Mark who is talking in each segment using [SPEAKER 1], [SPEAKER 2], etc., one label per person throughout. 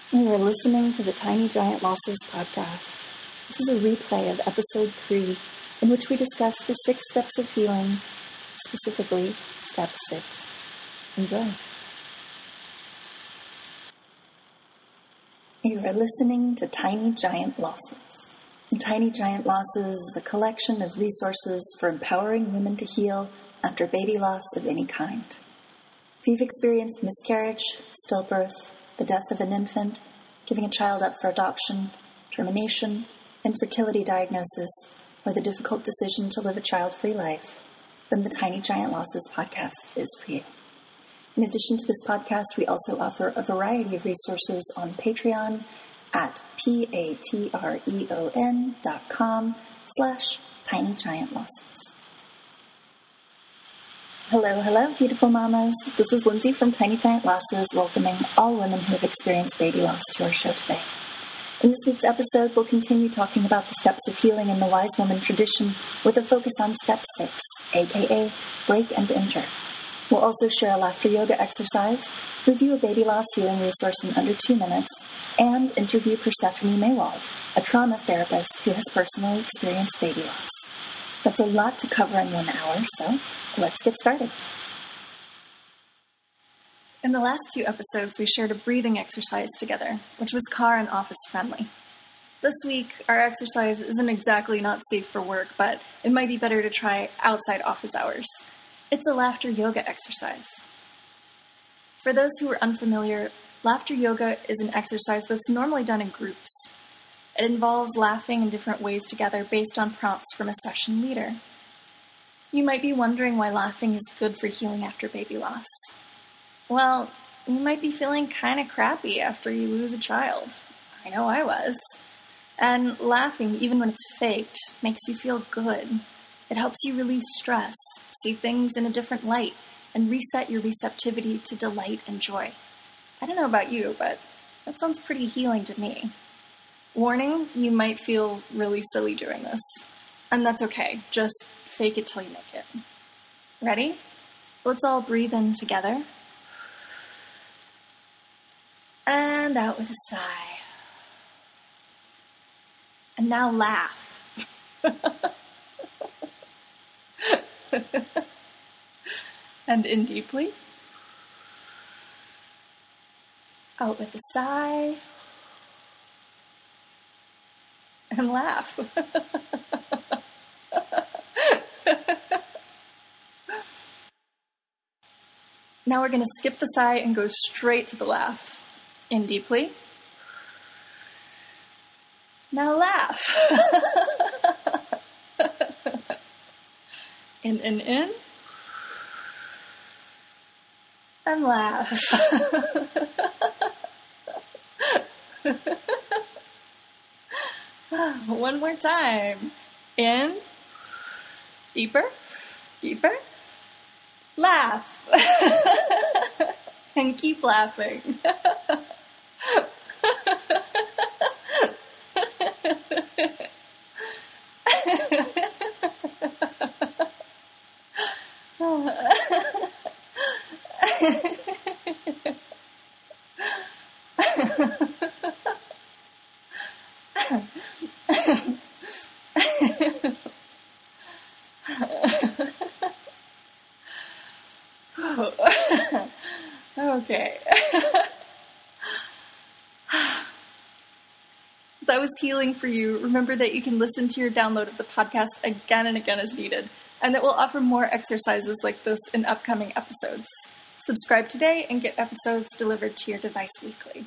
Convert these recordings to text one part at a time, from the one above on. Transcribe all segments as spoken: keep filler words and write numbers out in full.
[SPEAKER 1] You are listening to the Tiny Giant Losses podcast. This is a replay of episode three, in which we discuss the six steps of healing, specifically step six. Enjoy. You are listening to Tiny Giant Losses. Tiny Giant Losses is a collection of resources for empowering women to heal after baby loss of any kind. If you've experienced miscarriage, stillbirth, the death of an infant, giving a child up for adoption, termination, infertility diagnosis, or the difficult decision to live a child-free life, then the Tiny Giant Losses podcast is for you. In addition to this podcast, we also offer a variety of resources on Patreon at p-a-t-r-e-o-n dot com slash tiny giant losses. Hello, hello, beautiful mamas. This is Lindsay from Tiny Giant Losses, welcoming all women who have experienced baby loss to our show today. In this week's episode, we'll continue talking about the steps of healing in the wise woman tradition with a focus on step six, aka break and enter. We'll also share a laughter yoga exercise, review a baby loss healing resource in under two minutes, and interview Persephone Maywald, a trauma therapist who has personally experienced baby loss. That's a lot to cover in one hour, so let's get started. In the last two episodes, we shared a breathing exercise together, which was car and office friendly. This week, our exercise isn't exactly not safe for work, but it might be better to try outside office hours. It's a laughter yoga exercise. For those who are unfamiliar, laughter yoga is an exercise that's normally done in groups. It involves laughing in different ways together based on prompts from a session leader. You might be wondering why laughing is good for healing after baby loss. Well, you might be feeling kind of crappy after you lose a child. I know I was. And laughing, even when it's faked, makes you feel good. It helps you release stress, see things in a different light, and reset your receptivity to delight and joy. I don't know about you, but that sounds pretty healing to me. Warning, you might feel really silly doing this. And that's okay. Just fake it till you make it. Ready? Let's all breathe in together. And out with a sigh. And now laugh. And in deeply. Out with a sigh. And laugh. Now we're going to skip the sigh and go straight to the laugh. In deeply. Now laugh. In, in, in. And laugh. One more time. In. Deeper. Deeper. Laugh. And keep laughing. Okay. As I was healing for you, remember that you can listen to your download of the podcast again and again as needed, and that we'll offer more exercises like this in upcoming episodes. Subscribe today and get episodes delivered to your device weekly.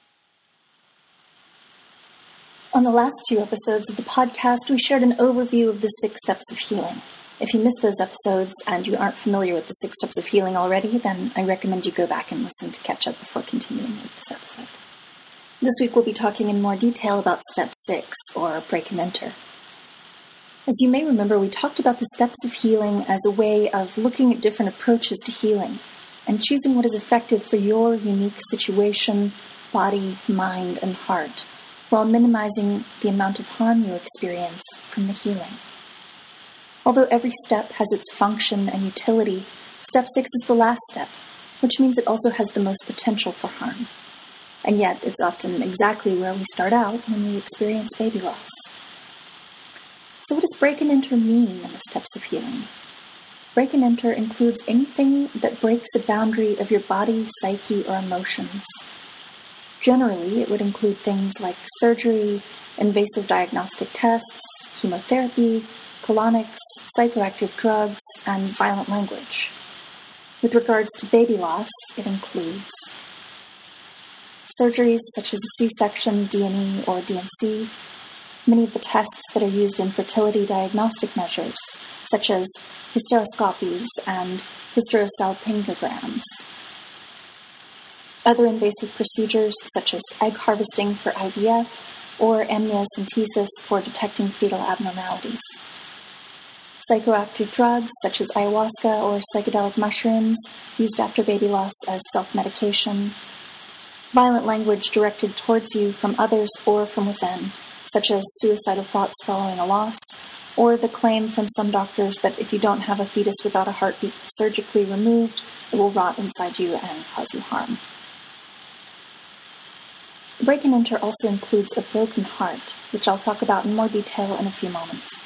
[SPEAKER 1] On the last two episodes of the podcast, we shared an overview of the six steps of healing. If you missed those episodes and you aren't familiar with the six steps of healing already, then I recommend you go back and listen to catch up before continuing with this episode. This week we'll be talking in more detail about step six, or break and enter. As you may remember, we talked about the steps of healing as a way of looking at different approaches to healing and choosing what is effective for your unique situation, body, mind, and heart, while minimizing the amount of harm you experience from the healing. Although every step has its function and utility, step six is the last step, which means it also has the most potential for harm. and yet it's often exactly where we start out when we experience baby loss. So what does break and enter mean in the steps of healing? Break and enter includes anything that breaks a boundary of your body, psyche, or emotions. Generally, it would include things like surgery, invasive diagnostic tests, chemotherapy, colonics, psychoactive drugs, and violent language. With regards to baby loss, it includes surgeries such as a C-section, D and E, or D and C, many of the tests that are used in fertility diagnostic measures, such as hysteroscopies and hysterosalpingograms. Other invasive procedures, such as egg harvesting for I V F or amniocentesis for detecting fetal abnormalities. Psychoactive drugs, such as ayahuasca or psychedelic mushrooms, used after baby loss as self-medication. Violent language directed towards you from others or from within, such as suicidal thoughts following a loss, or the claim from some doctors that if you don't have a fetus without a heartbeat surgically removed, it will rot inside you and cause you harm. Break and enter also includes a broken heart, which I'll talk about in more detail in a few moments.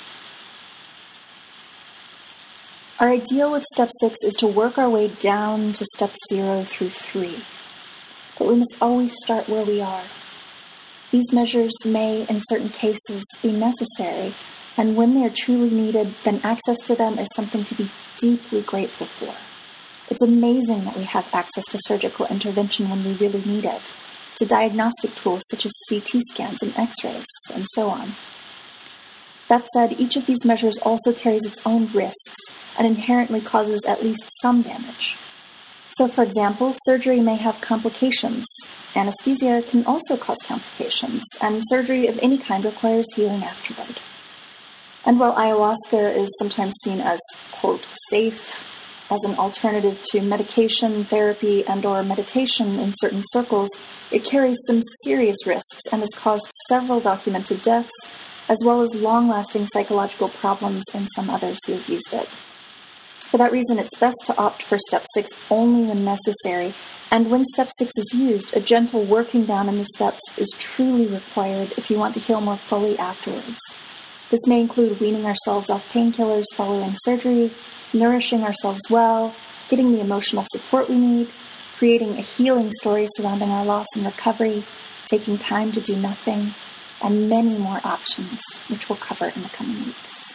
[SPEAKER 1] Our ideal with step six is to work our way down to step zero through three, but we must always start where we are. These measures may, in certain cases, be necessary, and when they are truly needed, then access to them is something to be deeply grateful for. It's amazing that we have access to surgical intervention when we really need it, to diagnostic tools such as C T scans and X-rays, and so on. That said, each of these measures also carries its own risks and inherently causes at least some damage. So, for example, surgery may have complications. Anesthesia can also cause complications, and surgery of any kind requires healing afterward. And while ayahuasca is sometimes seen as, quote, safe, as an alternative to medication, therapy, and or meditation in certain circles, it carries some serious risks and has caused several documented deaths, as well as long-lasting psychological problems in some others who have used it. For that reason, it's best to opt for step six only when necessary, and when step six is used, a gentle working down in the steps is truly required if you want to heal more fully afterwards. This may include weaning ourselves off painkillers following surgery, nourishing ourselves well, getting the emotional support we need, creating a healing story surrounding our loss and recovery, taking time to do nothing, and many more options, which we'll cover in the coming weeks.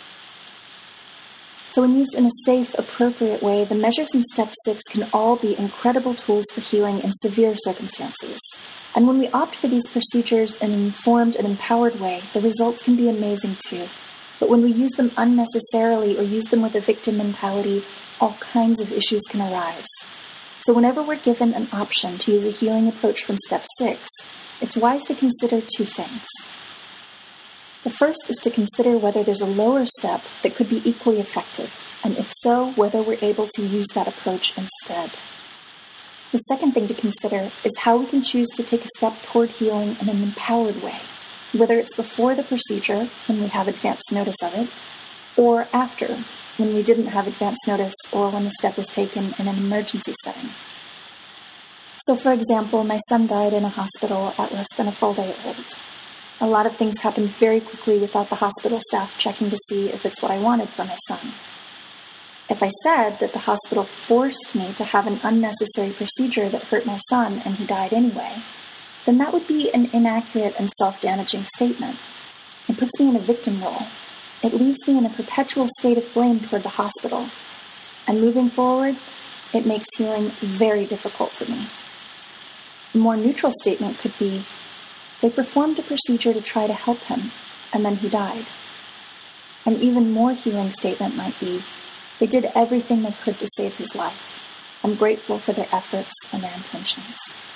[SPEAKER 1] So when used in a safe, appropriate way, the measures in step six can all be incredible tools for healing in severe circumstances. And when we opt for these procedures in an informed and empowered way, the results can be amazing too. But when we use them unnecessarily or use them with a victim mentality, all kinds of issues can arise. So whenever we're given an option to use a healing approach from step six, it's wise to consider two things. The first is to consider whether there's a lower step that could be equally effective, and if so, whether we're able to use that approach instead. The second thing to consider is how we can choose to take a step toward healing in an empowered way, whether it's before the procedure, when we have advance notice of it, or after, when we didn't have advance notice or when the step was taken in an emergency setting. So, for example, my son died in a hospital at less than a full day old. A lot of things happened very quickly without the hospital staff checking to see if it's what I wanted for my son. If I said that the hospital forced me to have an unnecessary procedure that hurt my son and he died anyway, then that would be an inaccurate and self-damaging statement. It puts me in a victim role. It leaves me in a perpetual state of blame toward the hospital. And moving forward, it makes healing very difficult for me. A more neutral statement could be, they performed a procedure to try to help him, and then he died. An even more healing statement might be, they did everything they could to save his life. I'm grateful for their efforts and their intentions.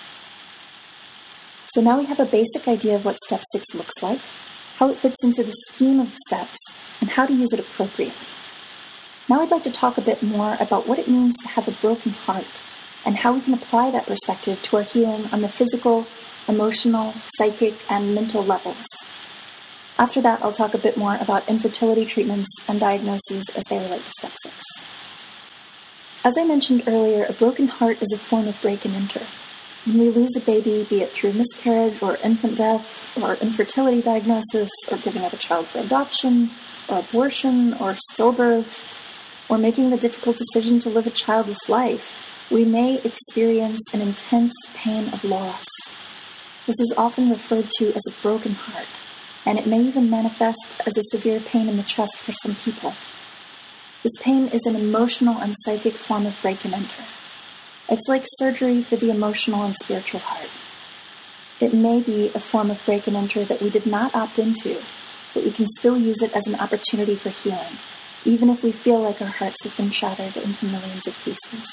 [SPEAKER 1] So now we have a basic idea of what step six looks like, how it fits into the scheme of the steps, and how to use it appropriately. Now I'd like to talk a bit more about what it means to have a broken heart, and how we can apply that perspective to our healing on the physical, emotional, psychic, and mental levels. After that, I'll talk a bit more about infertility treatments and diagnoses as they relate to step six. As I mentioned earlier, a broken heart is a form of break and enter. When we lose a baby, be it through miscarriage or infant death or infertility diagnosis or giving up a child for adoption or abortion or stillbirth or making the difficult decision to live a childless life, we may experience an intense pain of loss. This is often referred to as a broken heart, and it may even manifest as a severe pain in the chest for some people. This pain is an emotional and psychic form of break and enter. It's like surgery for the emotional and spiritual heart. It may be a form of break and enter that we did not opt into, but we can still use it as an opportunity for healing, even if we feel like our hearts have been shattered into millions of pieces.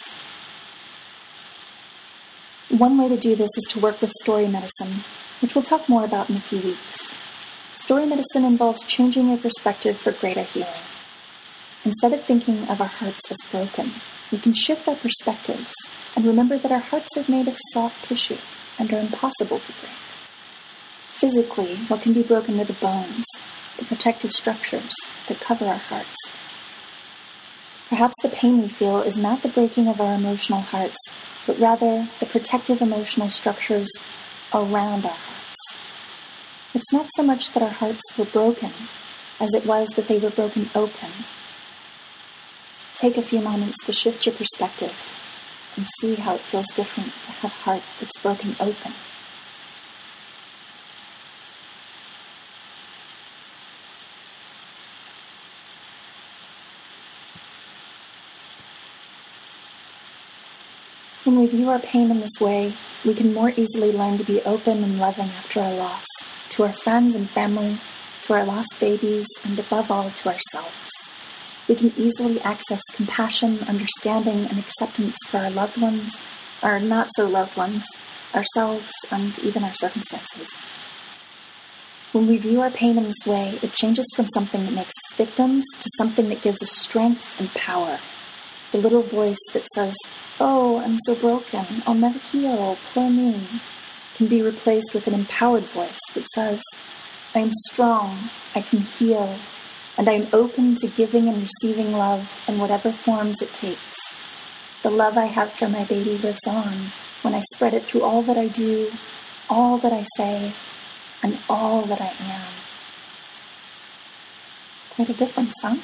[SPEAKER 1] One way to do this is to work with story medicine, which we'll talk more about in a few weeks. Story medicine involves changing your perspective for greater healing. Instead of thinking of our hearts as broken, we can shift our perspectives and remember that our hearts are made of soft tissue and are impossible to break. Physically, what can be broken are the bones, the protective structures that cover our hearts. Perhaps the pain we feel is not the breaking of our emotional hearts, but rather the protective emotional structures around our hearts. It's not so much that our hearts were broken as it was that they were broken open. Take a few moments to shift your perspective and see how it feels different to have a heart that's broken open. When we view our pain in this way, we can more easily learn to be open and loving after our loss, to our friends and family, to our lost babies, and above all, to ourselves. We can easily access compassion, understanding, and acceptance for our loved ones, our not-so-loved ones, ourselves, and even our circumstances. When we view our pain in this way, it changes from something that makes us victims to something that gives us strength and power. The little voice that says, "Oh, I'm so broken, I'll never heal, poor me," can be replaced with an empowered voice that says, "I am strong, I can heal, and I am open to giving and receiving love in whatever forms it takes. The love I have for my baby lives on when I spread it through all that I do, all that I say, and all that I am." Quite a difference, huh?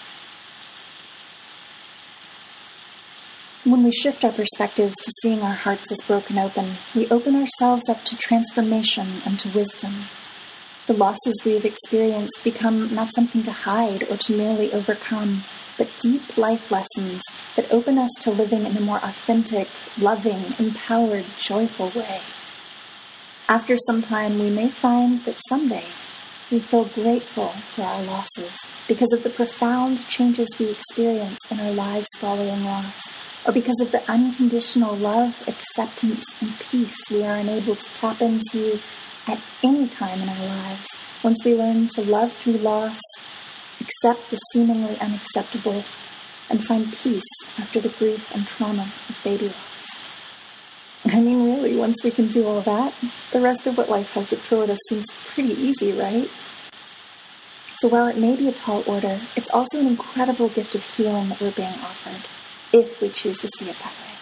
[SPEAKER 1] When we shift our perspectives to seeing our hearts as broken open, we open ourselves up to transformation and to wisdom. The losses we have experienced become not something to hide or to merely overcome, but deep life lessons that open us to living in a more authentic, loving, empowered, joyful way. After some time, we may find that someday we feel grateful for our losses because of the profound changes we experience in our lives following loss, or because of the unconditional love, acceptance, and peace we are enabled to tap into at any time in our lives once we learn to love through loss, accept the seemingly unacceptable, and find peace after the grief and trauma of baby loss. I mean, really, once we can do all that, the rest of what life has to throw at us seems pretty easy, right? So while it may be a tall order, it's also an incredible gift of healing that we're being offered, if we choose to see it that way.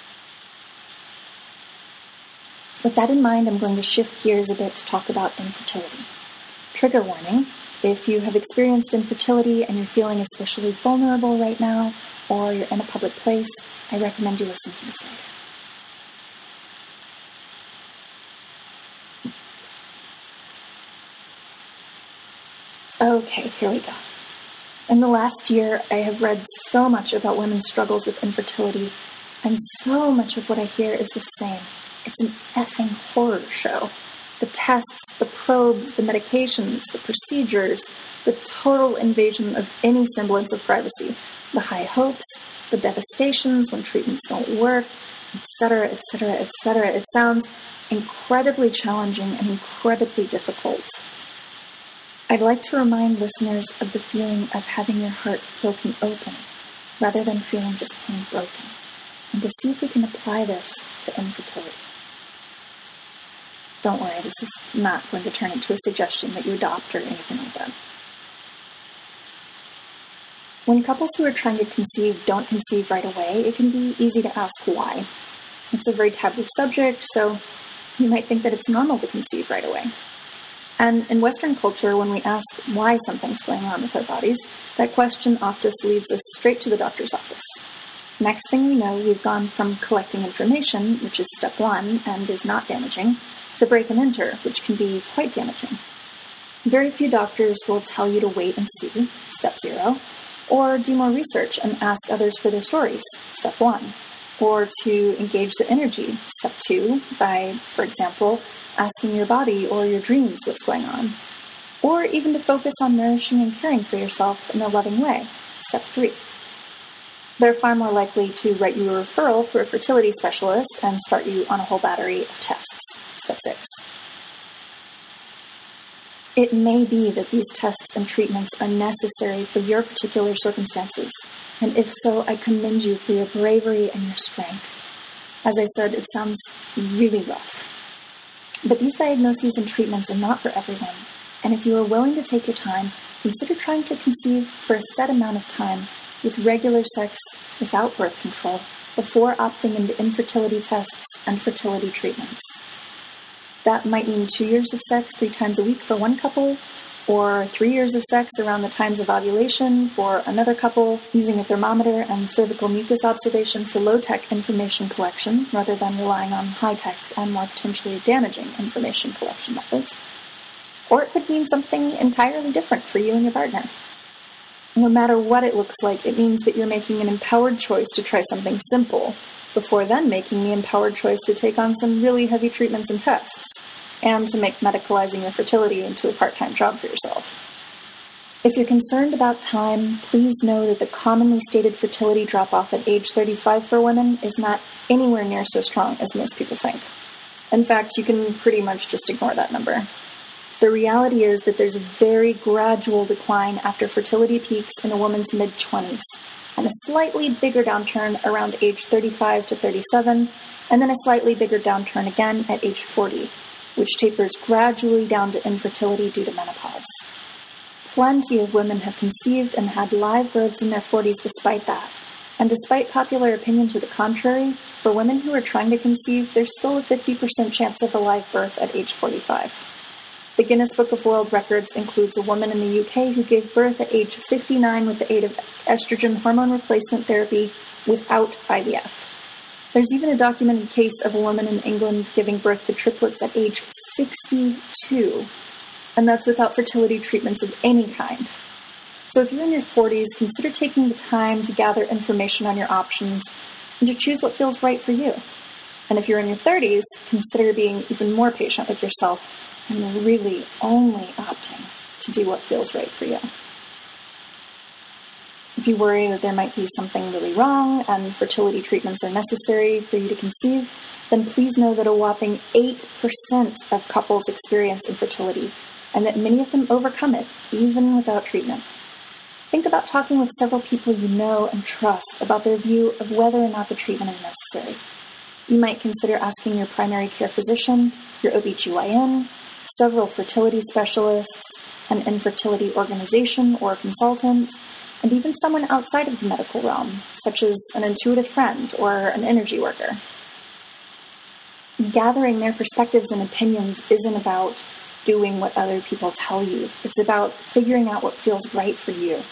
[SPEAKER 1] With that in mind, I'm going to shift gears a bit to talk about infertility. Trigger warning: if you have experienced infertility and you're feeling especially vulnerable right now, or you're in a public place, I recommend you listen to this later. Okay, here we go. In the last year, I have read so much about women's struggles with infertility, and so much of what I hear is the same. It's an effing horror show. The tests, the probes, the medications, the procedures, the total invasion of any semblance of privacy, the high hopes, the devastations when treatments don't work, et cetera, et cetera, et cetera. It sounds incredibly challenging and incredibly difficult. I'd like to remind listeners of the feeling of having your heart broken open, rather than feeling just plain broken, and to see if we can apply this to infertility. Don't worry, this is not going to turn into a suggestion that you adopt or anything like that. When couples who are trying to conceive don't conceive right away, it can be easy to ask why. It's a very taboo subject, so you might think that it's normal to conceive right away. And in Western culture, when we ask why something's going on with our bodies, that question often leads us straight to the doctor's office. Next thing we know, we've gone from collecting information, which is step one and is not damaging, to break and enter, which can be quite damaging. Very few doctors will tell you to wait and see, step zero, or do more research and ask others for their stories, step one, or to engage the energy, step two, by, for example, asking your body or your dreams what's going on, or even to focus on nourishing and caring for yourself in a loving way, step three. They're far more likely to write you a referral for a fertility specialist and start you on a whole battery of tests, step six. It may be that these tests and treatments are necessary for your particular circumstances, and if so, I commend you for your bravery and your strength. As I said, it sounds really rough. But these diagnoses and treatments are not for everyone, and if you are willing to take your time, consider trying to conceive for a set amount of time with regular sex without birth control before opting into infertility tests and fertility treatments. That might mean two years of sex three times a week for one couple, or three years of sex around the times of ovulation for another couple, using a thermometer and cervical mucus observation for low-tech information collection rather than relying on high-tech and more potentially damaging information collection methods. Or it could mean something entirely different for you and your partner. No matter what it looks like, it means that you're making an empowered choice to try something simple, before then making the empowered choice to take on some really heavy treatments and tests, and to make medicalizing your fertility into a part-time job for yourself. If you're concerned about time, please know that the commonly stated fertility drop-off at age thirty-five for women is not anywhere near so strong as most people think. In fact, you can pretty much just ignore that number. The reality is that there's a very gradual decline after fertility peaks in a woman's mid-twenties, and a slightly bigger downturn around age thirty-five to thirty-seven, and then a slightly bigger downturn again at age forty, which tapers gradually down to infertility due to menopause. Plenty of women have conceived and had live births in their forties despite that, and despite popular opinion to the contrary, for women who are trying to conceive, there's still a fifty percent chance of a live birth at age forty-five. The Guinness Book of World Records includes a woman in the U K who gave birth at age fifty-nine with the aid of estrogen hormone replacement therapy without I V F. There's even a documented case of a woman in England giving birth to triplets at age sixty-two, and that's without fertility treatments of any kind. So if you're in your forties, consider taking the time to gather information on your options and to choose what feels right for you. And if you're in your thirties, consider being even more patient with yourself and really only opting to do what feels right for you. If you worry that there might be something really wrong and fertility treatments are necessary for you to conceive, then please know that a whopping eight percent of couples experience infertility, and that many of them overcome it, even without treatment. Think about talking with several people you know and trust about their view of whether or not the treatment is necessary. You might consider asking your primary care physician, your O B G Y N, several fertility specialists, an infertility organization or consultant, and even someone outside of the medical realm, such as an intuitive friend or an energy worker. Gathering their perspectives and opinions isn't about doing what other people tell you. It's about figuring out what feels right for you.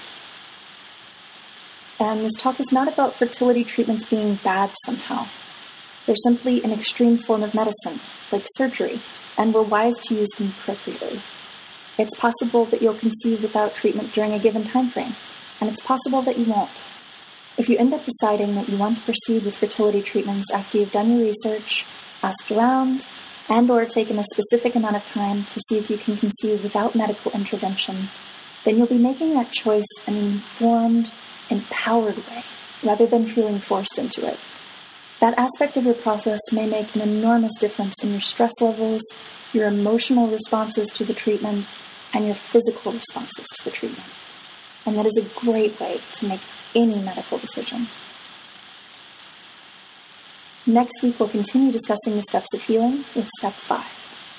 [SPEAKER 1] And this talk is not about fertility treatments being bad somehow. They're simply an extreme form of medicine, like surgery, and we're wise to use them appropriately. It's possible that you'll conceive without treatment during a given time frame, and it's possible that you won't. If you end up deciding that you want to proceed with fertility treatments after you've done your research, asked around, and or taken a specific amount of time to see if you can conceive without medical intervention, then you'll be making that choice in an informed, empowered way, rather than feeling forced into it. That aspect of your process may make an enormous difference in your stress levels, your emotional responses to the treatment, and your physical responses to the treatment. And that is a great way to make any medical decision. Next week, we'll continue discussing the steps of healing with step five.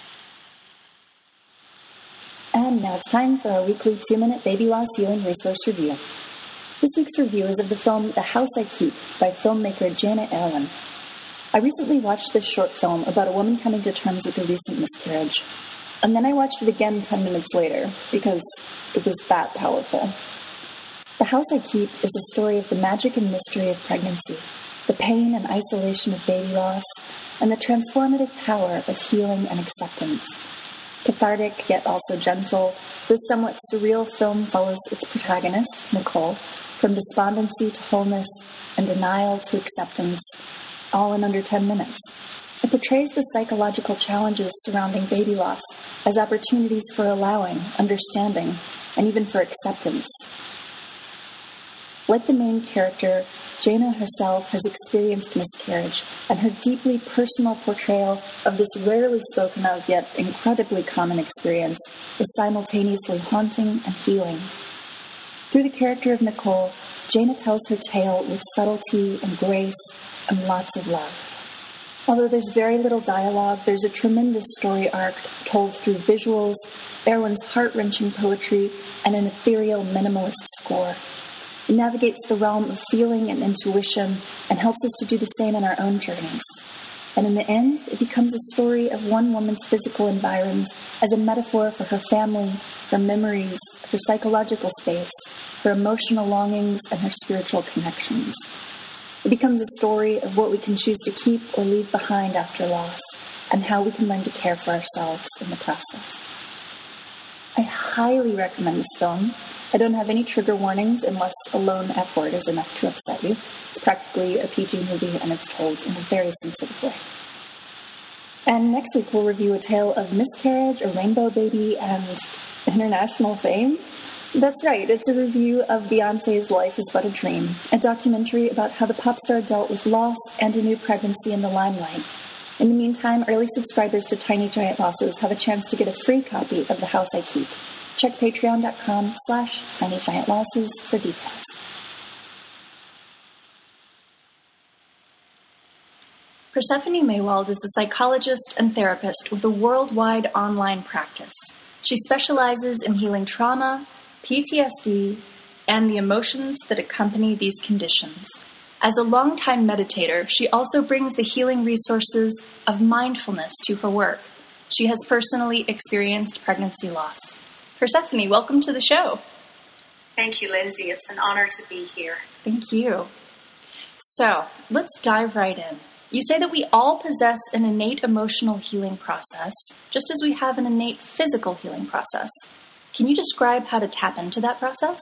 [SPEAKER 1] And now it's time for our weekly two-minute baby loss healing resource review. This week's review is of the film The House I Keep by filmmaker Janet Allen. I recently watched this short film about a woman coming to terms with a recent miscarriage. And then I watched it again ten minutes later, because it was that powerful. The House I Keep is a story of the magic and mystery of pregnancy, the pain and isolation of baby loss, and the transformative power of healing and acceptance. Cathartic, yet also gentle, this somewhat surreal film follows its protagonist, Nicole, from despondency to wholeness and denial to acceptance, all in under ten minutes. It portrays the psychological challenges surrounding baby loss as opportunities for allowing, understanding, and even for acceptance. Like the main character, Jaina herself has experienced miscarriage, and her deeply personal portrayal of this rarely spoken of yet incredibly common experience is simultaneously haunting and healing. Through the character of Nicole, Jaina tells her tale with subtlety and grace and lots of love. Although there's very little dialogue, there's a tremendous story arc told through visuals, Erwin's heart-wrenching poetry, and an ethereal minimalist score. It navigates the realm of feeling and intuition and helps us to do the same in our own journeys. And in the end, it becomes a story of one woman's physical environs as a metaphor for her family, her memories, her psychological space, her emotional longings, and her spiritual connections. It becomes a story of what we can choose to keep or leave behind after loss, and how we can learn to care for ourselves in the process. I highly recommend this film. I don't have any trigger warnings unless a lone F word is enough to upset you. It's practically a P G movie, and it's told in a very sensitive way. And next week we'll review a tale of miscarriage, a rainbow baby, and international fame. That's right, it's a review of Beyoncé's Life is But a Dream, a documentary about how the pop star dealt with loss and a new pregnancy in the limelight. In the meantime, early subscribers to Tiny Giant Losses have a chance to get a free copy of The House I Keep. Check patreon.com slash tinygiantlosses for details. Persephone Maywald is a psychologist and therapist with a worldwide online practice. She specializes in healing trauma, P T S D, and the emotions that accompany these conditions. As a longtime meditator, she also brings the healing resources of mindfulness to her work. She has personally experienced pregnancy loss. Persephone, welcome to the show.
[SPEAKER 2] Thank you, Lindsay. It's an honor to be here.
[SPEAKER 1] Thank you. So, let's dive right in. You say that we all possess an innate emotional healing process, just as we have an innate physical healing process. Can you describe how to tap into that process?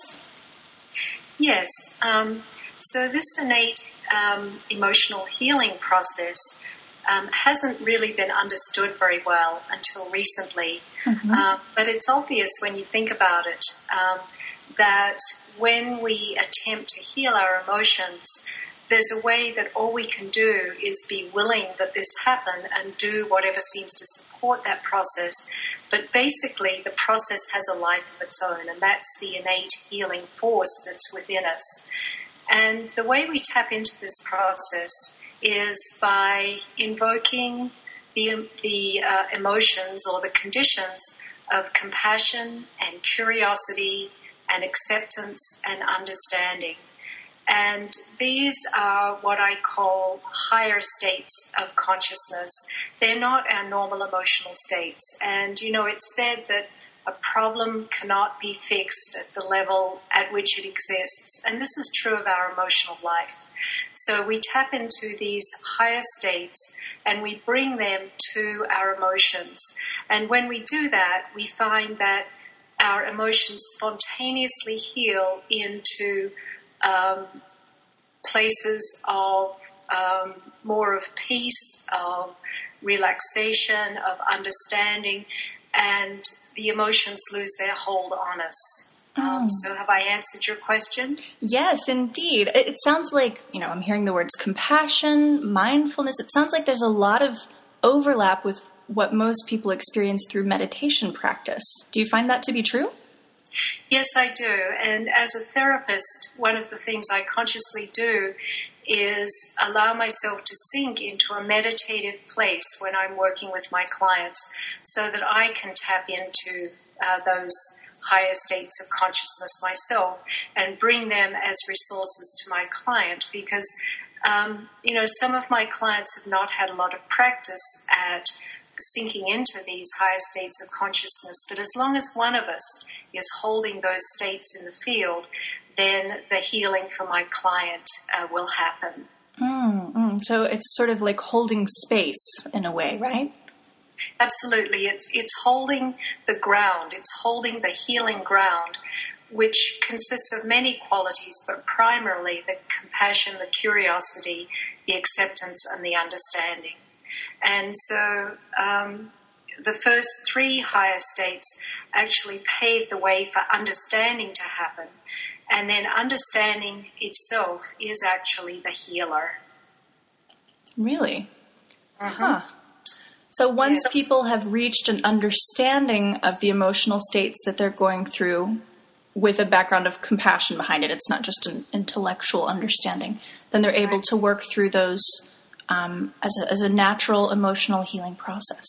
[SPEAKER 2] Yes. Um, so this innate um, emotional healing process um, hasn't really been understood very well until recently. Mm-hmm. Uh, but it's obvious when you think about it um, that when we attempt to heal our emotions, there's a way that all we can do is be willing that this happen and do whatever seems to support that process. But basically, the process has a life of its own, and that's the innate healing force that's within us. And the way we tap into this process is by invoking the, the uh, emotions or the conditions of compassion and curiosity and acceptance and understanding. And these are what I call higher states of consciousness. They're not our normal emotional states. And, you know, it's said that a problem cannot be fixed at the level at which it exists. And this is true of our emotional life. So we tap into these higher states and we bring them to our emotions. And when we do that, we find that our emotions spontaneously heal into Um, places of um, more of peace, of relaxation, of understanding, and the emotions lose their hold on us. Mm. Um, so have I answered your question?
[SPEAKER 1] Yes, indeed. It, it sounds like, you know, I'm hearing the words compassion, mindfulness. It sounds like there's a lot of overlap with what most people experience through meditation practice. Do you find that to be true?
[SPEAKER 2] Yes, I do. And as a therapist, one of the things I consciously do is allow myself to sink into a meditative place when I'm working with my clients so that I can tap into uh, those higher states of consciousness myself and bring them as resources to my client, because Um, you know, some of my clients have not had a lot of practice at sinking into these higher states of consciousness, but as long as one of us is holding those states in the field, then the healing for my client uh, will happen.
[SPEAKER 1] Mm, mm. So it's sort of like holding space in a way, right?
[SPEAKER 2] Absolutely. It's, it's holding the ground. It's holding the healing ground, which consists of many qualities, but primarily the compassion, the curiosity, the acceptance, and the understanding. And so um, the first three higher states actually pave the way for understanding to happen. And then understanding itself is actually the healer.
[SPEAKER 1] Really?
[SPEAKER 2] Mm-hmm.
[SPEAKER 1] Huh. So once
[SPEAKER 2] Yes.
[SPEAKER 1] people have reached an understanding of the emotional states that they're going through with a background of compassion behind it, it's not just an intellectual understanding, then they're able
[SPEAKER 2] Right.
[SPEAKER 1] to work through those um, as, a, as a natural emotional healing process.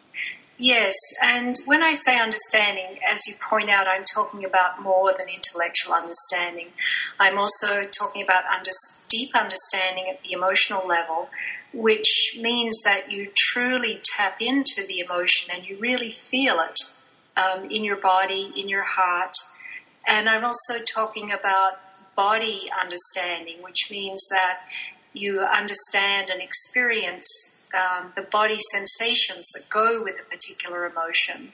[SPEAKER 2] Yes, and when I say understanding, as you point out, I'm talking about more than intellectual understanding. I'm also talking about under, deep understanding at the emotional level, which means that you truly tap into the emotion and you really feel it um, in your body, in your heart. And I'm also talking about body understanding, which means that you understand and experience um, the body sensations that go with a particular emotion.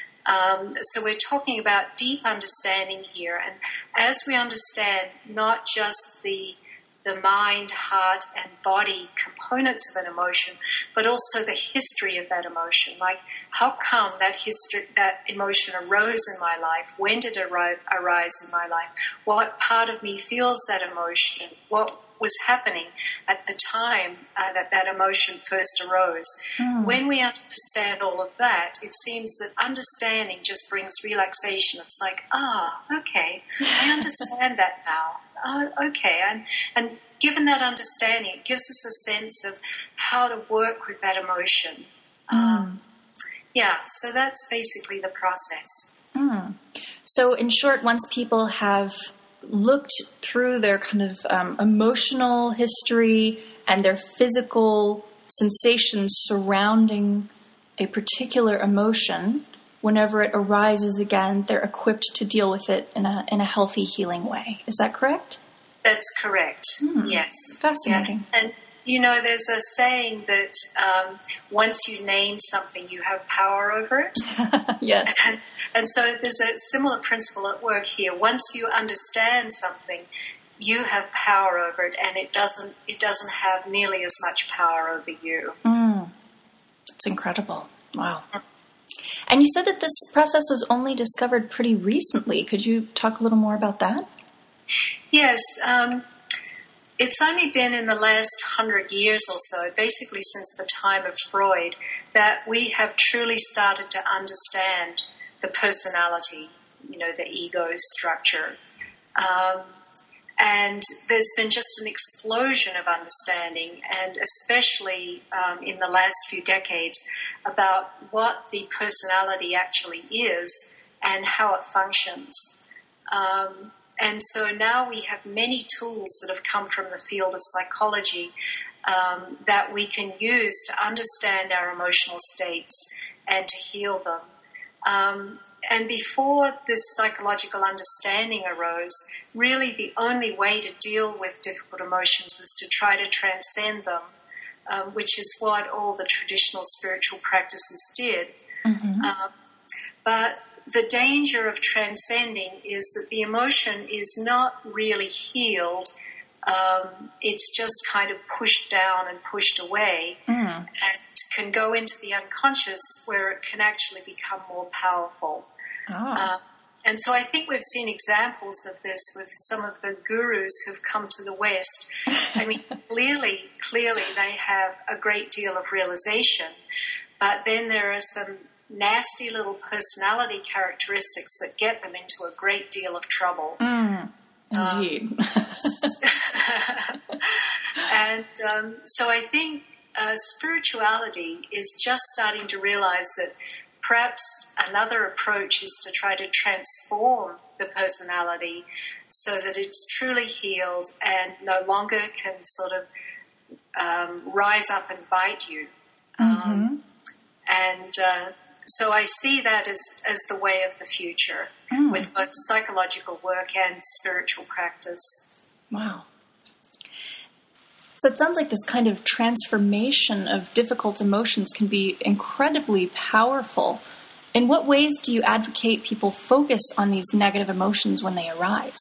[SPEAKER 2] Um, so we're talking about deep understanding here. And as we understand not just the the mind, heart, and body components of an emotion, but also the history of that emotion. Like, how come that history, that emotion arose in my life? When did it arise in my life? What part of me feels that emotion? What was happening at the time uh, that that emotion first arose? Mm. When we understand all of that, it seems that understanding just brings relaxation. It's like, ah, oh, okay, I understand that now. Oh, okay, and and given that understanding, it gives us a sense of how to work with that emotion. Mm. Um, yeah, so that's basically the process.
[SPEAKER 1] Mm. So in short, once people have looked through their kind of um, emotional history and their physical sensations surrounding a particular emotion, whenever it arises again, they're equipped to deal with it in a in a healthy, healing way. Is that correct?
[SPEAKER 2] That's correct. Mm, yes.
[SPEAKER 1] Fascinating.
[SPEAKER 2] Yeah. And, you know, there's a saying that um, once you name something, you have power over it.
[SPEAKER 1] Yes.
[SPEAKER 2] And, and so there's a similar principle at work here. Once you understand something, you have power over it, and it doesn't it doesn't have nearly as much power over you.
[SPEAKER 1] Mm. It's incredible. Wow. Mm. And you said that this process was only discovered pretty recently. Could you talk a little more about that?
[SPEAKER 2] Yes. Um, it's only been in the last hundred years or so, basically since the time of Freud, that we have truly started to understand the personality, you know, the ego structure. Um, and there's been just an explosion of understanding, and especially um, in the last few decades, about what the personality actually is and how it functions. Um, and so now we have many tools that have come from the field of psychology um, that we can use to understand our emotional states and to heal them. Um, and before this psychological understanding arose, really the only way to deal with difficult emotions was to try to transcend them, um, which is what all the traditional spiritual practices did. Mm-hmm. Um, but the danger of transcending is that the emotion is not really healed. Um, it's just kind of pushed down and pushed away mm. and can go into the unconscious where it can actually become more powerful. Oh. Uh, and so I think we've seen examples of this with some of the gurus who've come to the West. I mean, clearly, clearly they have a great deal of realization, but then there are some nasty little personality characteristics that get them into a great deal of trouble.
[SPEAKER 1] Mm, indeed. Um,
[SPEAKER 2] and um, so I think uh, spirituality is just starting to realize that perhaps another approach is to try to transform the personality so that it's truly healed and no longer can sort of um, rise up and bite you.
[SPEAKER 1] Mm-hmm.
[SPEAKER 2] Um, and uh, so I see that as, as the way of the future,
[SPEAKER 1] mm.
[SPEAKER 2] with both psychological work and spiritual practice.
[SPEAKER 1] Wow. So it sounds like this kind of transformation of difficult emotions can be incredibly powerful. In what ways do you advocate people focus on these negative emotions when they arise?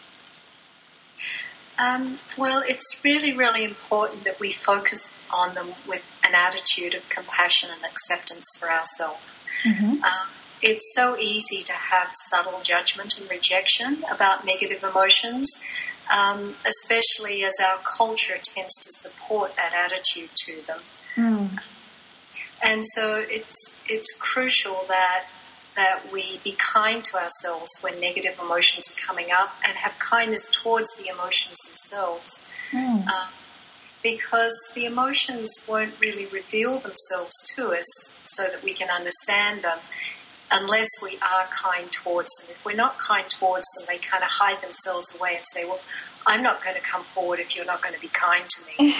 [SPEAKER 2] Um, well, it's really, really important that we focus on them with an attitude of compassion and acceptance for ourselves.
[SPEAKER 1] Mm-hmm.
[SPEAKER 2] Um, it's so easy to have subtle judgment and rejection about negative emotions, um, especially as our culture tends to support that attitude to them.
[SPEAKER 1] Mm.
[SPEAKER 2] And so it's it's crucial that that we be kind to ourselves when negative emotions are coming up, and have kindness towards the emotions themselves.
[SPEAKER 1] Mm.
[SPEAKER 2] Um, because the emotions won't really reveal themselves to us so that we can understand them unless we are kind towards them. If we're not kind towards them, they kind of hide themselves away and say, well, I'm not going to come forward if you're not going to be kind to me.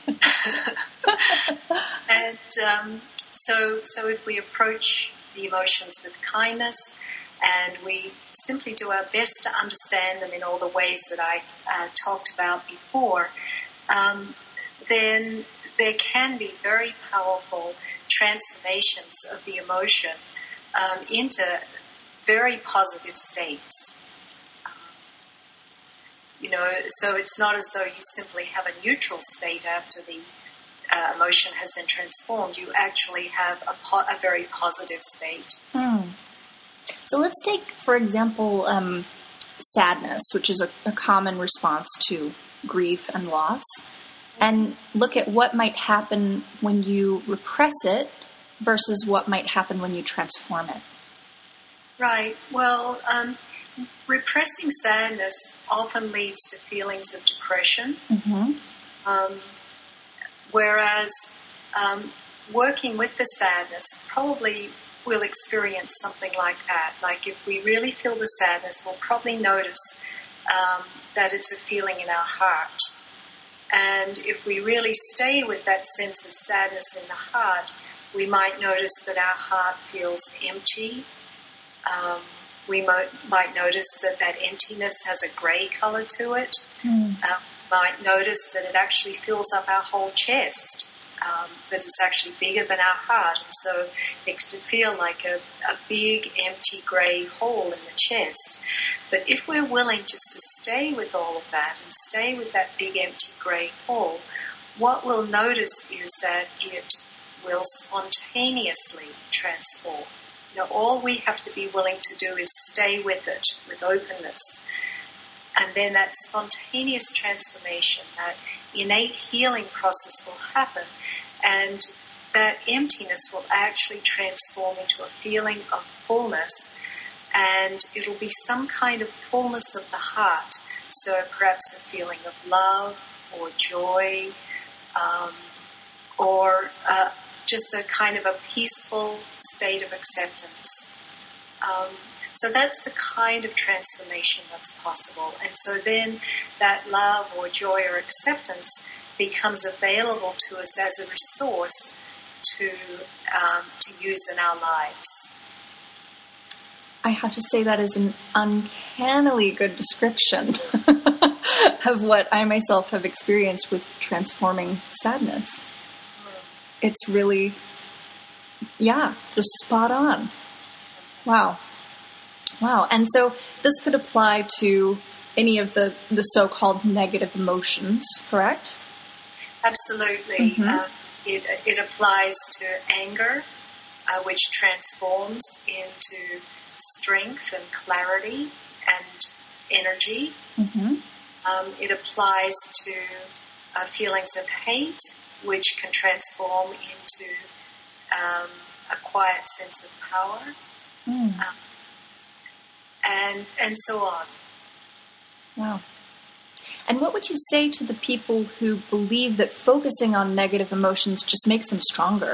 [SPEAKER 2] and um, so, so if we approach the emotions with kindness, and we simply do our best to understand them in all the ways that I uh, talked about before, um, then there can be very powerful transformations of the emotion um, into very positive states. Um, you know, so it's not as though you simply have a neutral state after the uh, emotion has been transformed. You actually have a, po- a very positive state.
[SPEAKER 1] Hmm. So let's take, for example, um, sadness, which is a, a common response to grief and loss, and look at what might happen when you repress it versus what might happen when you transform it.
[SPEAKER 2] Right. Well, um, repressing sadness often leads to feelings of depression,
[SPEAKER 1] Mm-hmm.
[SPEAKER 2] um, whereas um, working with the sadness probably we'll experience something like that. Like if we really feel the sadness, we'll probably notice um, that it's a feeling in our heart. And if we really stay with that sense of sadness in the heart, we might notice that our heart feels empty. Um, we might, might notice that that emptiness has a grey colour to it.
[SPEAKER 1] Mm.
[SPEAKER 2] Uh, might notice that it actually fills up our whole chest. Um, that it's actually bigger than our heart, and so it can feel like a, a big, empty, grey hole in the chest. But if we're willing just to stay with all of that and stay with that big, empty, grey hole, what we'll notice is that it will spontaneously transform. You know, all we have to be willing to do is stay with it, with openness. And then that spontaneous transformation, that innate healing process will happen, and that emptiness will actually transform into a feeling of fullness, and it'll be some kind of fullness of the heart. So perhaps a feeling of love or joy, um, or uh, just a kind of a peaceful state of acceptance. Um, So that's the kind of transformation that's possible. And so then that love or joy or acceptance becomes available to us as a resource to um, to use in our lives.
[SPEAKER 1] I have to say that is an uncannily good description of what I myself have experienced with transforming sadness. It's really, yeah, just spot on. Wow. Wow. And so this could apply to any of the, the so-called negative emotions, correct?
[SPEAKER 2] Absolutely.
[SPEAKER 1] Mm-hmm.
[SPEAKER 2] Uh, it, it applies to anger, uh, which transforms into strength and clarity and energy.
[SPEAKER 1] Mm-hmm.
[SPEAKER 2] Um, it applies to uh, feelings of hate, which can transform into um, a quiet sense of power.
[SPEAKER 1] Mm.
[SPEAKER 2] Um, And and so on.
[SPEAKER 1] Wow. And what would you say to the people who believe that focusing on negative emotions just makes them stronger?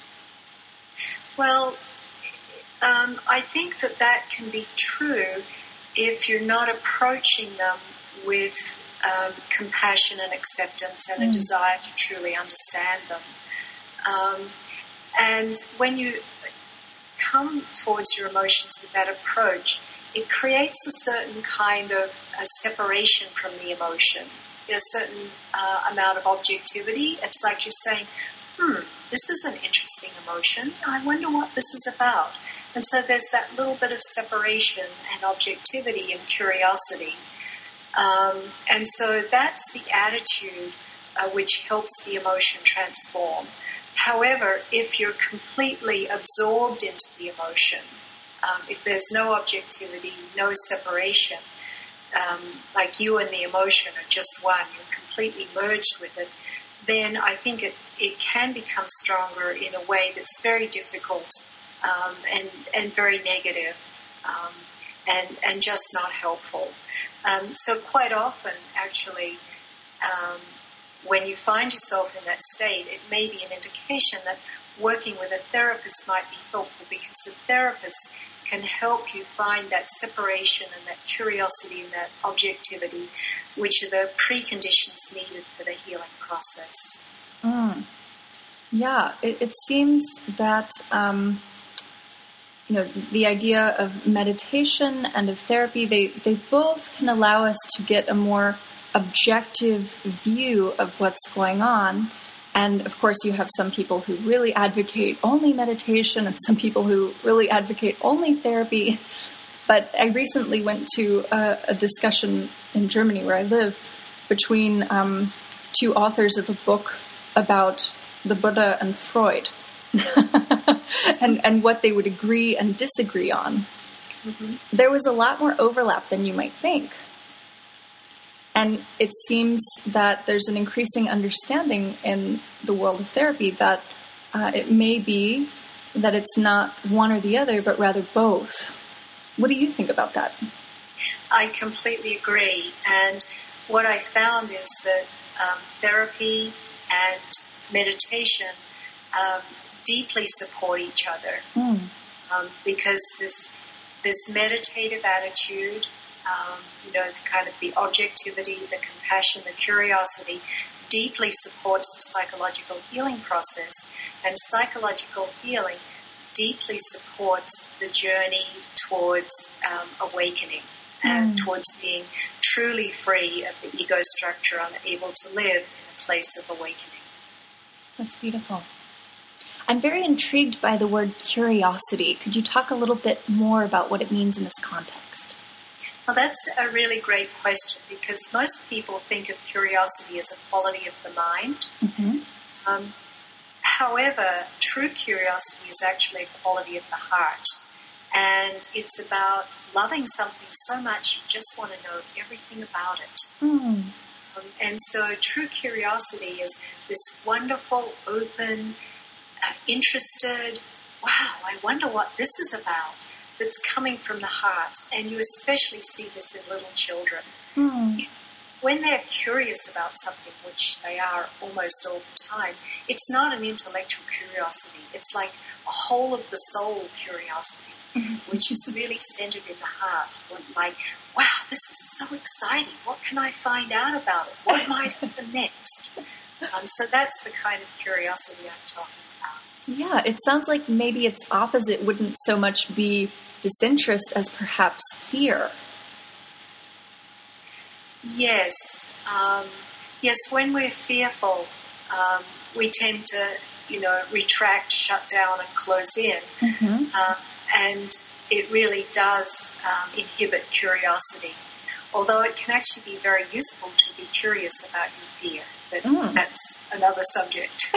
[SPEAKER 2] Well, um, I think that that can be true if you're not approaching them with um, compassion and acceptance and mm. a desire to truly understand them. Um, and when you come towards your emotions with that approach, it creates a certain kind of a separation from the emotion. There's a certain uh, amount of objectivity. It's like you're saying, hmm, this is an interesting emotion. I wonder what this is about. And so there's that little bit of separation and objectivity and curiosity. Um, and so that's the attitude uh, which helps the emotion transform. However, if you're completely absorbed into the emotion, um, if there's no objectivity, no separation, um, like you and the emotion are just one, you're completely merged with it, then I think it, it can become stronger in a way that's very difficult um, and, and very negative um, and, and just not helpful. Um, so quite often, actually, um, when you find yourself in that state, it may be an indication that working with a therapist might be helpful, because the therapist can help you find that separation and that curiosity and that objectivity, which are the preconditions needed for the healing process.
[SPEAKER 1] Mm. Yeah, it, it seems that um, you know, the idea of meditation and of therapy, they, they both can allow us to get a more objective view of what's going on. And of course, you have some people who really advocate only meditation and some people who really advocate only therapy. But I recently went to a, a discussion in Germany, where I live, between um, two authors of a book about the Buddha and Freud, and, and what they would agree and disagree on. Mm-hmm. There was a lot more overlap than you might think. And it seems that there's an increasing understanding in the world of therapy that uh, it may be that it's not one or the other, but rather both. What do you think about that?
[SPEAKER 2] I completely agree. And what I found is that um, therapy and meditation um, deeply support each other. Mm. Um, because this this meditative attitude, Um, you know, the kind of the objectivity, the compassion, the curiosity, deeply supports the psychological healing process. And psychological healing deeply supports the journey towards um, awakening and mm. towards being truly free of the ego structure and able to live in a place of awakening.
[SPEAKER 1] That's beautiful. I'm very intrigued by the word curiosity. Could you talk a little bit more about what it means in this context?
[SPEAKER 2] Well, that's a really great question, because most people think of curiosity as a quality of the mind. Mm-hmm. Um, however, true curiosity is actually a quality of the heart. And it's about loving something so much you just want to know everything about it. Mm. Um, and so true curiosity is this wonderful, open, uh, interested, wow, I wonder what this is about. That's coming from the heart, and you especially see this in little children. Mm. When they're curious about something, which they are almost all the time, it's not an intellectual curiosity. It's like a whole of the soul curiosity, mm-hmm. which is really centered in the heart. Like, wow, this is so exciting. What can I find out about it? What might happen next? Um, so that's the kind of curiosity I'm talking about.
[SPEAKER 1] Yeah, it sounds like maybe its opposite wouldn't so much be disinterest as perhaps fear.
[SPEAKER 2] Yes. Um, yes, when we're fearful, um, we tend to, you know, retract, shut down, and close in. Mm-hmm. Um, and it really does um, inhibit curiosity. Although it can actually be very useful to be curious about your fear. But mm. that's another subject.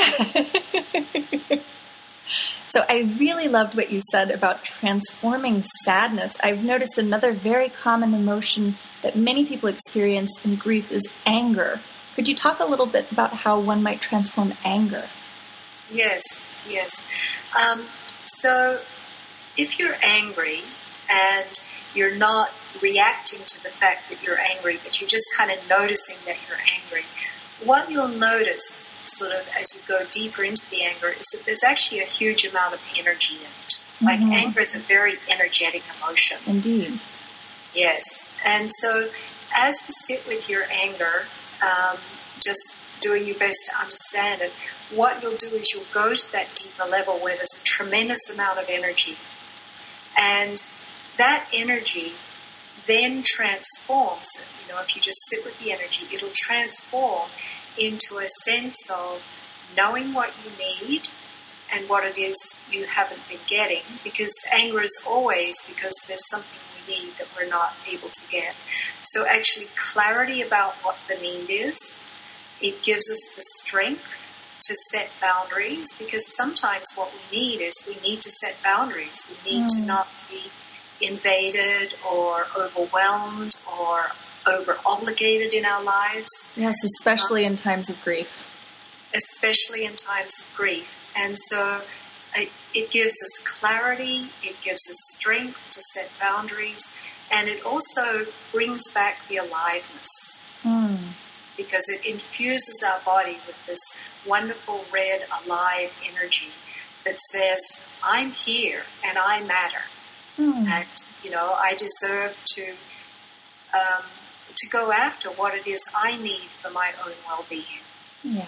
[SPEAKER 1] So I really loved what you said about transforming sadness. I've noticed another very common emotion that many people experience in grief is anger. Could you talk a little bit about how one might transform anger?
[SPEAKER 2] Yes, yes. Um, so if you're angry and you're not reacting to the fact that you're angry, but you're just kind of noticing that you're angry, what you'll notice sort of as you go deeper into the anger is that there's actually a huge amount of energy in it. Like mm-hmm. anger is a very energetic emotion.
[SPEAKER 1] Indeed.
[SPEAKER 2] Yes. And so as you sit with your anger, um, just doing your best to understand it, what you'll do is you'll go to that deeper level where there's a tremendous amount of energy. And that energy then transforms. You know, if you just sit with the energy, it'll transform into a sense of knowing what you need and what it is you haven't been getting, because anger is always because there's something we need that we're not able to get. So actually clarity about what the need is, it gives us the strength to set boundaries, because sometimes what we need is we need to set boundaries. We need mm. to not be invaded or overwhelmed or over-obligated in our lives.
[SPEAKER 1] Yes, especially um, in times of grief.
[SPEAKER 2] Especially in times of grief. And so it, it gives us clarity, it gives us strength to set boundaries, and it also brings back the aliveness. Mm. Because it infuses our body with this wonderful red, alive energy that says, I'm here and I matter. Mm. And, you know, I deserve to um, to go after what it is I need for my own well-being.
[SPEAKER 1] Yeah.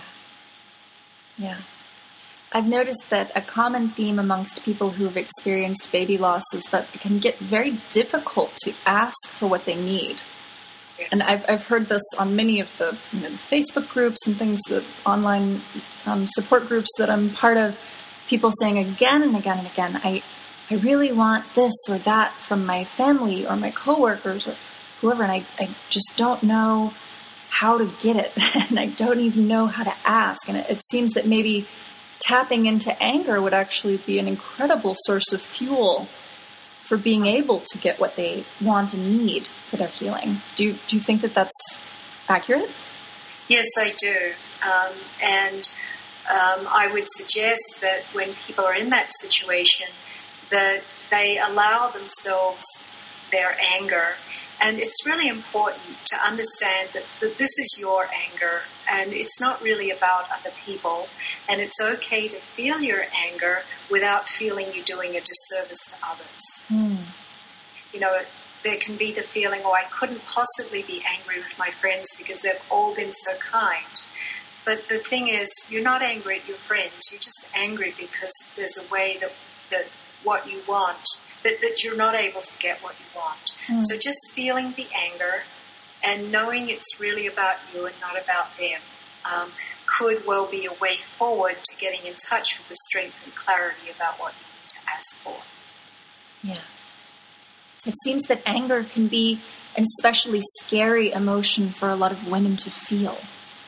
[SPEAKER 1] Yeah. I've noticed that a common theme amongst people who have experienced baby loss is that it can get very difficult to ask for what they need.
[SPEAKER 2] Yes.
[SPEAKER 1] And I've I've heard this on many of the, you know, the Facebook groups and things, the online um, support groups that I'm part of, people saying again and again and again, I I really want this or that from my family or my coworkers or whoever, and I, I just don't know how to get it, and I don't even know how to ask. And it, it seems that maybe tapping into anger would actually be an incredible source of fuel for being able to get what they want and need for their healing. Do you, do you think that that's accurate?
[SPEAKER 2] Yes, I do. Um, and um, I would suggest that when people are in that situation, that they allow themselves their anger. And it's really important to understand that, that this is your anger, and it's not really about other people. And it's okay to feel your anger without feeling you're doing a disservice to others. Mm. You know, there can be the feeling, oh, I couldn't possibly be angry with my friends because they've all been so kind. But the thing is, you're not angry at your friends. You're just angry because there's a way that, that what you want, that, that you're not able to get what you want. Mm. So just feeling the anger and knowing it's really about you and not about them um, could well be a way forward to getting in touch with the strength and clarity about what you need to ask for.
[SPEAKER 1] Yeah. It seems that anger can be an especially scary emotion for a lot of women to feel.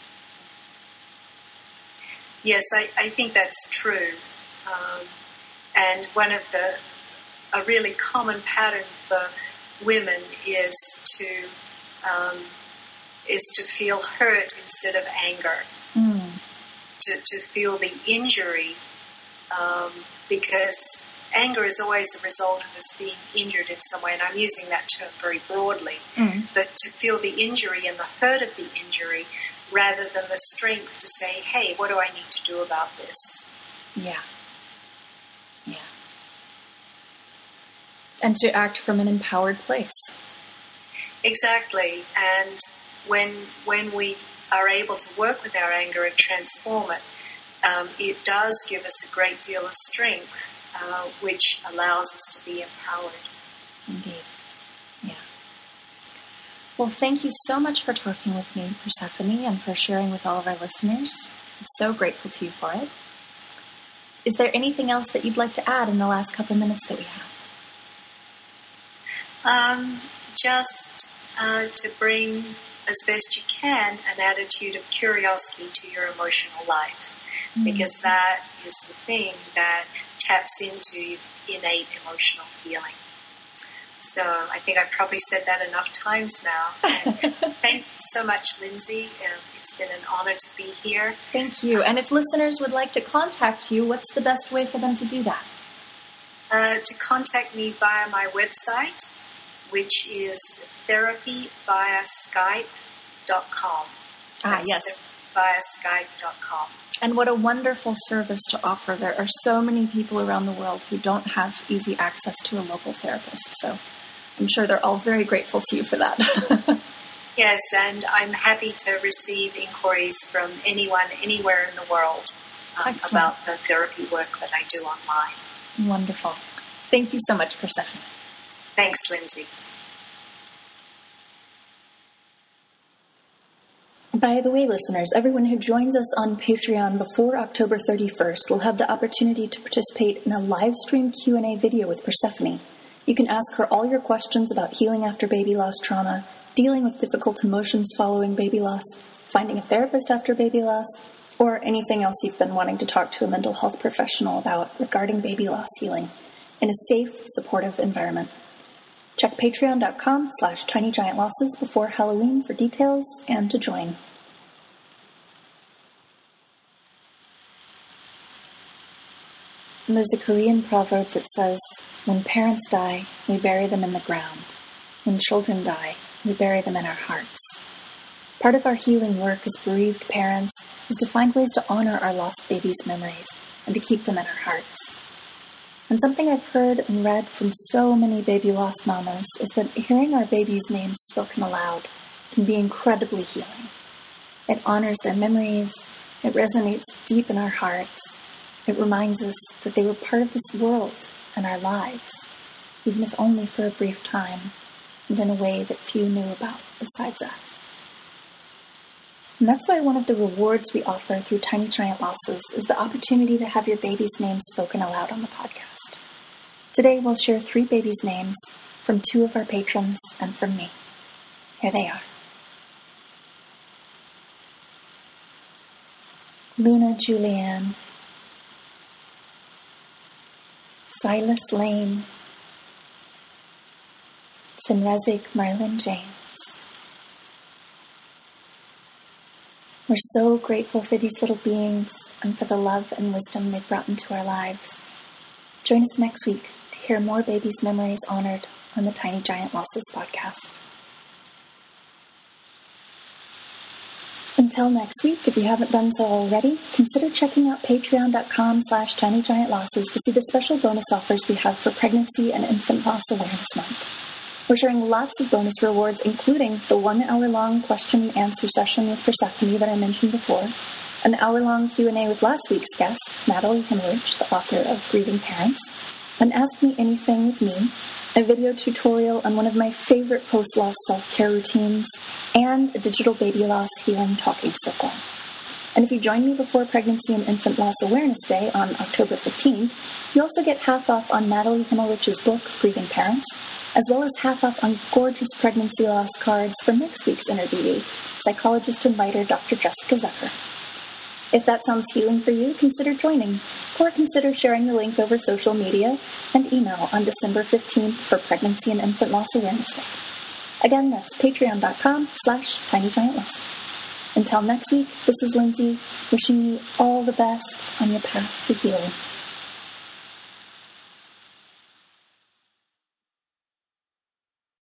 [SPEAKER 2] Yes, I, I think that's true. Um, and one of the, a really common pattern for women is to um, is to feel hurt instead of anger. Mm. To, to feel the injury, um, because anger is always a result of us being injured in some way, and I'm using that term very broadly. Mm. But to feel the injury and the hurt of the injury rather than the strength to say, hey, what do I need to do about this?
[SPEAKER 1] Yeah. Yeah. And to act from an empowered place.
[SPEAKER 2] Exactly. And when when we are able to work with our anger and transform it, um, it does give us a great deal of strength, uh, which allows us to be empowered.
[SPEAKER 1] Indeed. Yeah. Well, thank you so much for talking with me, Persephone, and for sharing with all of our listeners. I'm so grateful to you for it. Is there anything else that you'd like to add in the last couple minutes that we have?
[SPEAKER 2] Um, just uh, to bring, as best you can, an attitude of curiosity to your emotional life, mm-hmm. because that is the thing that taps into innate emotional healing. So I think I've probably said that enough times now. And thank you so much, Lindsay. Um, it's been an honor to be here.
[SPEAKER 1] Thank you. And if listeners would like to contact you, what's the best way for them to do that?
[SPEAKER 2] Uh, to contact me via my website, which is therapy via skype dot com.
[SPEAKER 1] Ah, yes.
[SPEAKER 2] via skype dot com.
[SPEAKER 1] And what a wonderful service to offer. There are so many people around the world who don't have easy access to a local therapist. So I'm sure they're all very grateful to you for that.
[SPEAKER 2] Yes, and I'm happy to receive inquiries from anyone, anywhere in the world um, about the therapy work that I do online.
[SPEAKER 1] Wonderful. Thank you so much, Persephone.
[SPEAKER 2] Thanks, Lindsay.
[SPEAKER 1] By the way, listeners, everyone who joins us on Patreon before October thirty-first will have the opportunity to participate in a live stream Q and A video with Persephone. You can ask her all your questions about healing after baby loss trauma, dealing with difficult emotions following baby loss, finding a therapist after baby loss, or anything else you've been wanting to talk to a mental health professional about regarding baby loss healing in a safe, supportive environment. Check patreon.com slash tinygiantlosses before Halloween for details and to join. There's a Korean proverb that says, when parents die, we bury them in the ground. When children die, we bury them in our hearts. Part of our healing work as bereaved parents is to find ways to honor our lost babies' memories and to keep them in our hearts. And something I've heard and read from so many baby lost mamas is that hearing our babies' names spoken aloud can be incredibly healing. It honors their memories, it resonates deep in our hearts, it reminds us that they were part of this world and our lives, even if only for a brief time, and in a way that few knew about besides us. And that's why one of the rewards we offer through Tiny Giant Losses is the opportunity to have your baby's name spoken aloud on the podcast. Today we'll share three babies' names from two of our patrons and from me. Here they are. Luna Julianne, Silas Lane, Chinrezik Marlin James. We're so grateful for these little beings and for the love and wisdom they've brought into our lives. Join us next week to hear more babies' memories honored on the Tiny Giant Losses podcast. Until next week, if you haven't done so already, consider checking out patreon.com slash tinygiantlosses to see the special bonus offers we have for Pregnancy and Infant Loss Awareness Month. We're sharing lots of bonus rewards, including the one-hour-long question and answer session with Persephone that I mentioned before, an hour-long Q and A with last week's guest, Natalie Hemorich, the author of Grieving Parents, an Ask Me Anything with me, a video tutorial on one of my favorite post-loss self-care routines, and a digital baby loss healing talking circle. And if you join me before Pregnancy and Infant Loss Awareness Day on October fifteenth, you also get half off on Natalie Hemorich's book, Grieving Parents, as well as half off on gorgeous pregnancy loss cards from next week's interviewee, psychologist and writer Doctor Jessica Zucker. If that sounds healing for you, consider joining, or consider sharing the link over social media and email on December fifteenth for Pregnancy and Infant Loss Awareness Day. Again, that's patreon.com slash tinygiantlosses. Until next week, this is Lindsay, wishing you all the best on your path to healing.